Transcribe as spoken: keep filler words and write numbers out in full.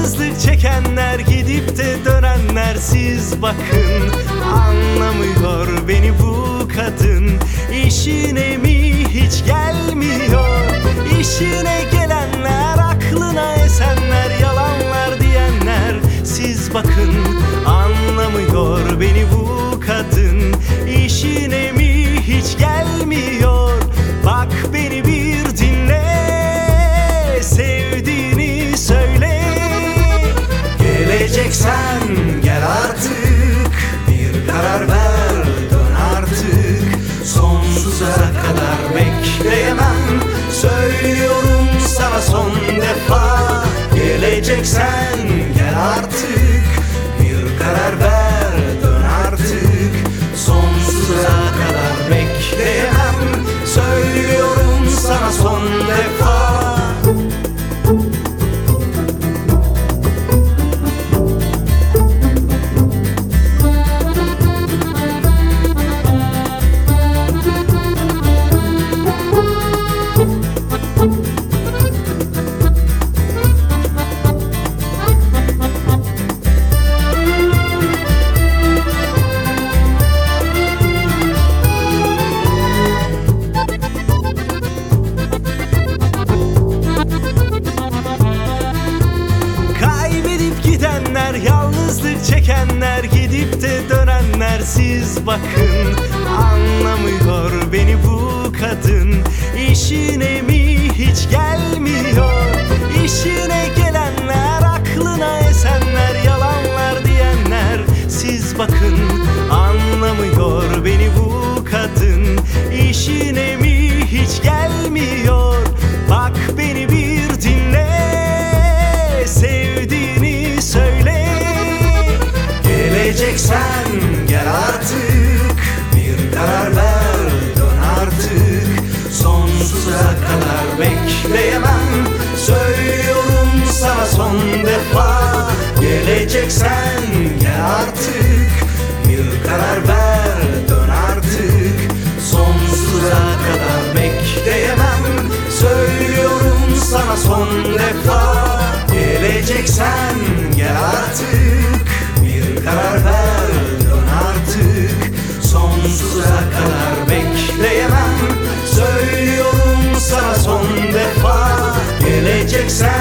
Yalnızlık çekenler, gidip de dönenler, siz bakın. Anlamıyor beni bu kadın. İşine mi hiç gelmiyor? İşine gelenler, aklına esenler, yalanlar diyenler, siz bakın. Anlamıyor beni bu kadın. İşine mi hiç gelmiyor? Bak beni bir dinle, sevdiğini söyle. Geleceksen gel artık, bir karar ver, dön artık. Sonsuza kadar bekleyemem, söylüyorum sana son defa. Geleceksen gel artık, bir karar ver, dön artık. Sonsuza kadar bekleyemem, söylüyorum sana son defa. Gidenler, yalnızlık çekenler, gidip de dönenler, siz bakın. Anlamıyor beni bu kadın. İşine mi hiç gelmiyor? İşine gelenler, aklına esenler, yalanlar diyenler, siz bakın. Anlamıyor beni bu kadın. İşine mi hiç gelmiyor? Bak beni bir dinle, sevdiğini söyle. Geleceksen gel artık, bir karar ver, dön artık. Sonsuza kadar bekleyemem, söylüyorum sana son defa. Geleceksen gel artık, bir karar ver, dön artık. Sonsuza kadar bekleyemem, söylüyorum sana son defa. Geleceksen gel artık, bir karar ver, dön artık. Sonsuza kadar bekleyemem, söylüyorum sana son defa. Geleceksen